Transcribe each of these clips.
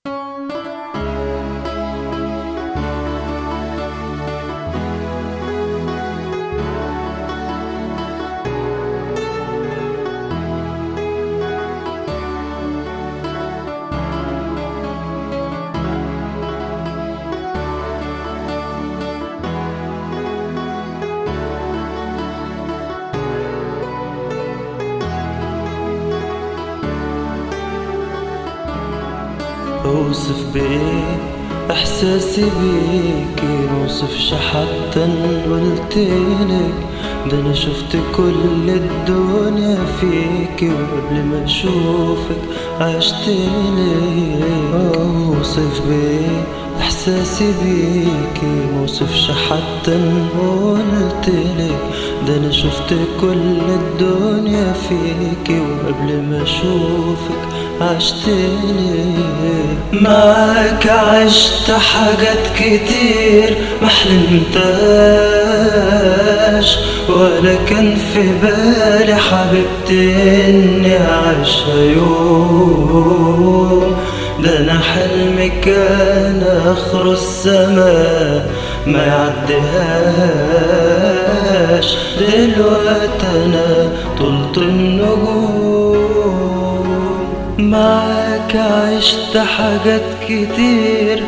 اوصف بايه احساسي بيكي، موصفش حتى ان قلتلك ده انا شفت كل الدنيا فيكي، وقبل ما اشوفك عشتلك. اوصف بايه احساسي بيكي، موصفش حتى ان قلتلك ده انا شفت كل الدنيا فيكي، وقبل ما اشوفك عشتلك. معاك عشت حاجات كتير محلمتهاش، ولا كان في بالي حبيبتي اني اعيشها يوم. ده انا حلمي كان اخر السما ما يعديهاش، دلوقتي انا طلت النجوم. معاك عشت حاجات كتير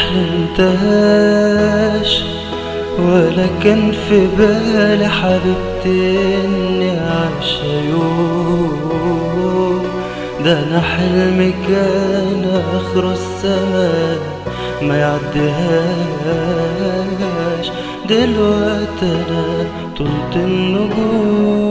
محلمتهاش، ولا كان في بالي حبيبتي اني اعيشها يوم. ده انا حلمي كان اخر السما ما يعديهاش، دلوقتي انا طلت النجوم.